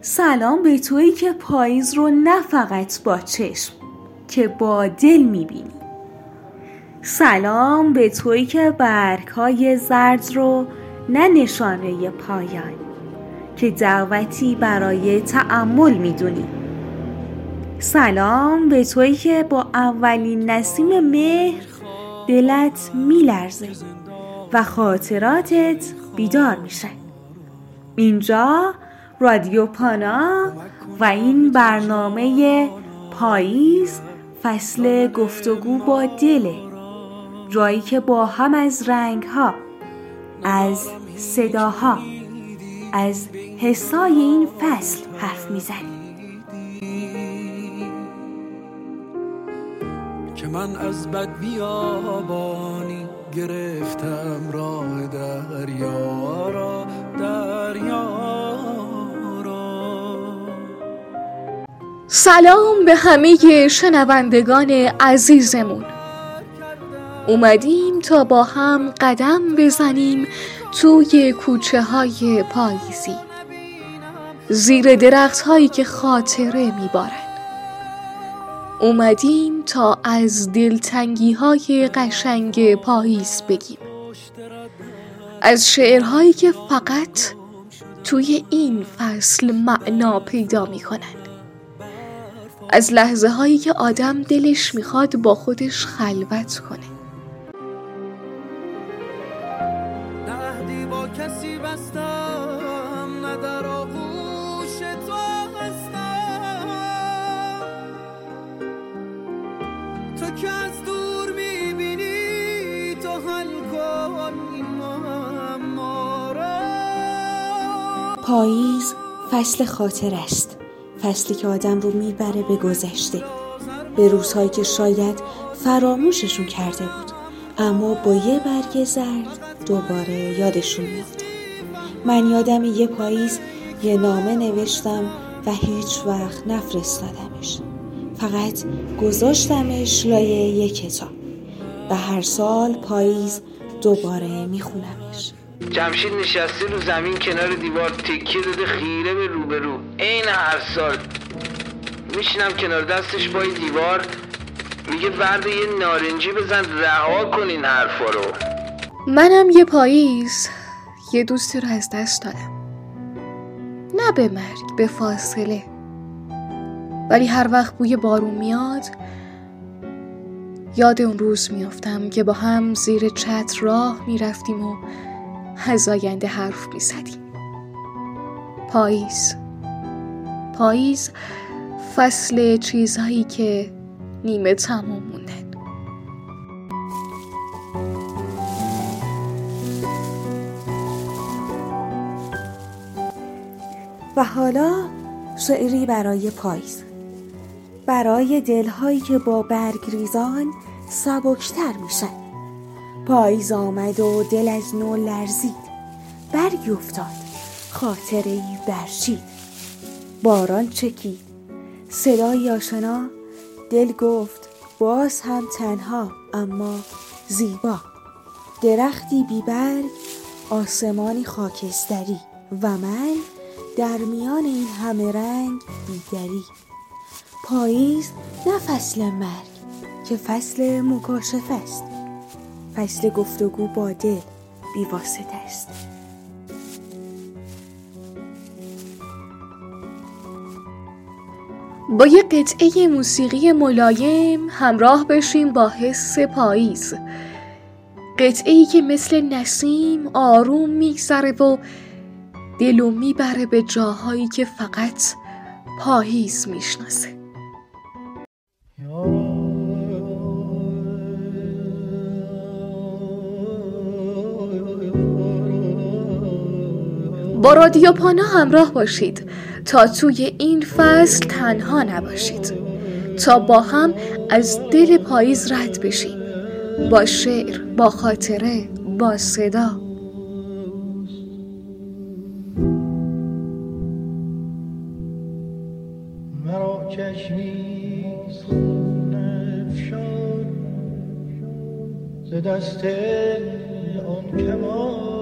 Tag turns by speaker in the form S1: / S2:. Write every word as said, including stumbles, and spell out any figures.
S1: سلام به تویی که پاییز رو نه فقط با چشم که با دل میبینی. سلام به تویی که برگ‌های زرد رو نه نشانه پایان که دعوتی برای تأمل میدونی. سلام به تویی که با اولین نسیم مهر دلت میلرزه و خاطراتت بیدار میشن. اینجا رادیو پانا و این برنامه پاییز فصل گفتگو با دله، جایی که با هم از رنگ‌ها، از صداها، از حسای این فصل حرف میزنیم.
S2: که من از بد بیابانی گرفتم راه دریا را دریا را.
S3: سلام به همه شنوندگان عزیزمون. اومدیم تا با هم قدم بزنیم توی کوچه های پاییزی، زیر درخت هایی که خاطره میبارن. اومدیم تا از دلتنگی های قشنگ پاییز بگیم، از شعرهایی که فقط توی این فصل معنا پیدا میکنن، از لحظه هایی که آدم دلش میخواد با خودش خلوت کنه.
S2: نه عهدی با کسی بستم، نه در آغوش تو هستم، تو که از دور میبینی تو حل کن این معما را.
S1: پاییز فصل خاطر است، فصلی که آدم رو میبره به گذشته، به روزهایی که شاید فراموششون کرده بود اما با یه برگ زرد دوباره یادشون میافته. من یادم یه پاییز یه نامه نوشتم و هیچ وقت نفرستادمش، فقط گذاشتمش لای یه کتاب و هر سال پاییز دوباره میخونمش.
S4: جمشید نشسته رو زمین کنار دیوار، تکیه داده خیره به روبرو. عین هر سال میشینم کنار دستش با این دیوار، میگه ورد یه نارنجی بزن رها کن این حرفا رو.
S3: منم یه پاییز یه دوستی رو از دست دادم، نه به مرگ، به فاصله، ولی هر وقت بوی بارون میاد یاد اون روز میافتم که با هم زیر چتر راه میرفتیم و از آینده حرف میزدیم. پاییز پاییز فصل چیزهایی که نیمه تمام موندن.
S1: و حالا شعری برای پاییز، برای دلهایی که با برگریزان سبکتر میشن. پاییز آمد و دل از نو لرزید، برگی افتاد، خاطره‌ای برچید. باران چکید، صدای آشنا، دل گفت باز هم تنها اما زیبا. درختی بی برگ، آسمانی خاکستری و من در میان این همه رنگ بیدری. پاییز نه فصل مرگ که فصل مکاشفه است، فصل گفتگو با دل بی واسطه است.
S3: با یه قطعه موسیقی ملایم همراه بشیم با حس پاییز، قطعه‌ای که مثل نسیم آروم میگذره و دلو میبره به جاهایی که فقط پاییز میشناسه. با رادیو پانا همراه باشید تا توی این فصل تنها نباشید، تا با هم از دل پاییز رد بشیم، با شعر، با خاطره، با صدا.
S5: مرا چشمی خونه افشان ز دست آن کمان